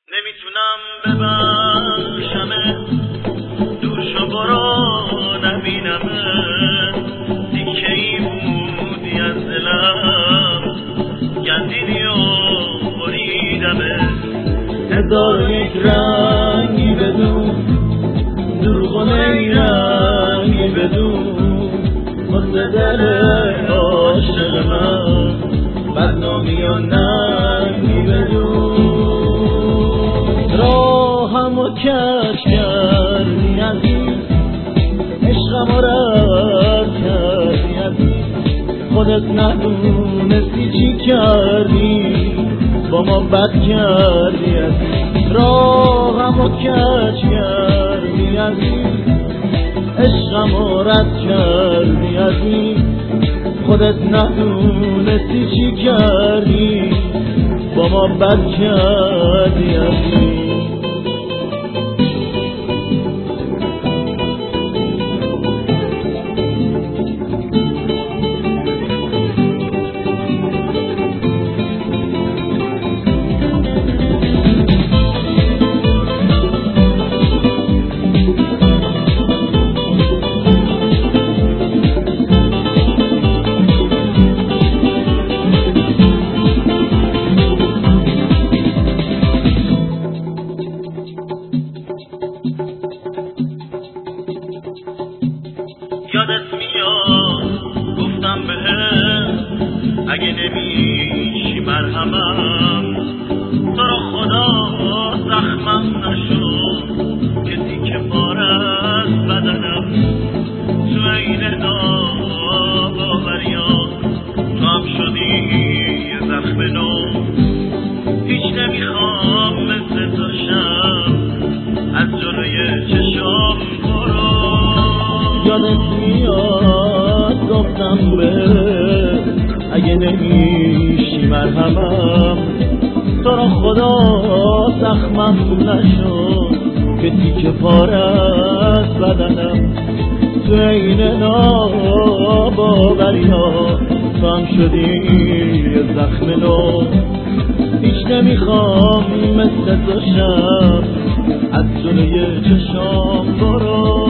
نمیتونم ببخشمه دوشو برو نبینمه دیگه ای بودی از دلم گندیدی و بریدمه هزار یک رنگی بدون دروغ و نیرنگی بدون واسه دل عاشق من بدنامی و ننگی بدون راهمو کج کردی عزیز عشقمو رد کردی عزیز خودت ندونستی چی کردی با ما بد کردی عزیز راهمو کج کردی عزیز عشقمو رد کردی عزیز خودت ندونستی چی کردی با ما بد کردی عزیز یادت میاد گفتم بهت اگه نمیشی مرهمم تو رو خدا زخمم نشد کسی که پاره از بدنم تو عین ناباوریات تو هم شدی یه زخم نو هیچ نمیخوام مثل تو شم از جلوی چشام برو یادت میاد گفتم بهت اگه نمیشی مرهمم تو رو خدا زخمم نشد که تیکه پاره از بدنم تو عین ناباوریات تو هم شدی یه زخم نو هیچ نمیخوام مثل تو شم از جلوی چشام برو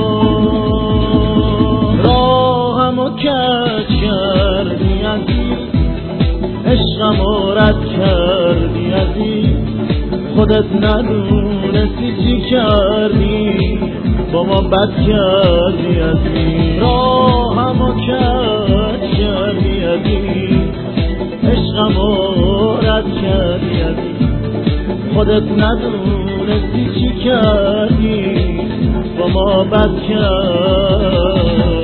راهمو کج کردی عزیز عشقمو رد کردی عزیز خودت ندونستی چی کردی با ما بد کردی عزیز راهمو کج کردی عزیز عشقمو رد کردی عزیز خودت ندونستی چی کردی با ما بد کردی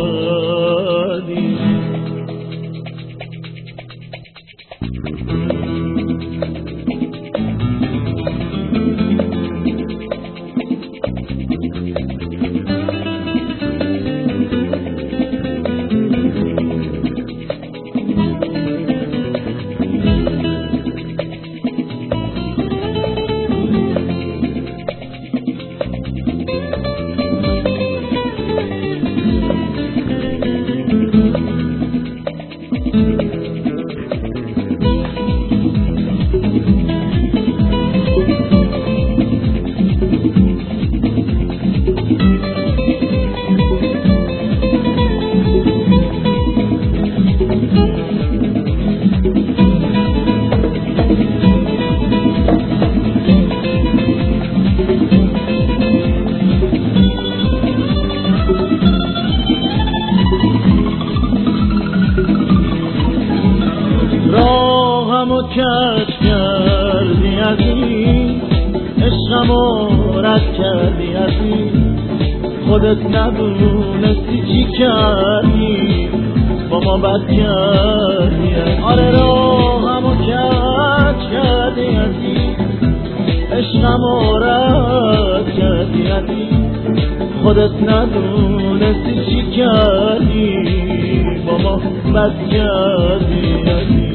راهمو کج کردی عزیز عشقمو رد کردی عزیز خودت ندونستی چی کردی با ما بد کردی آره راهمو کج کردی عزیز عشقمو رد کردی عزیز خودت ندونستی چی کردی با ما بد کردی عزیز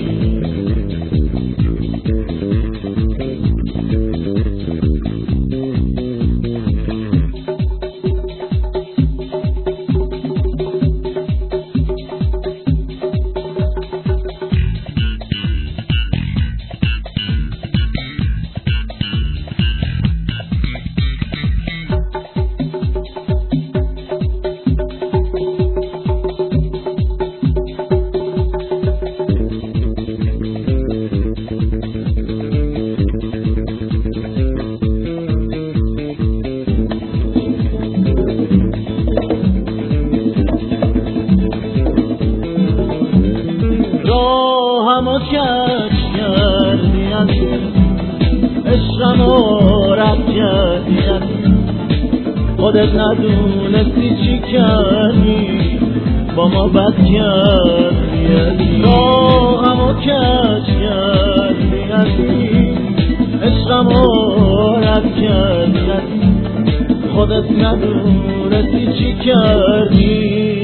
عشقمو رد کردی خودت ندونستی چی کردی با ما بد کردی راهمو کج کردی عشقمو رد کردی خودت ندونستی چی کردی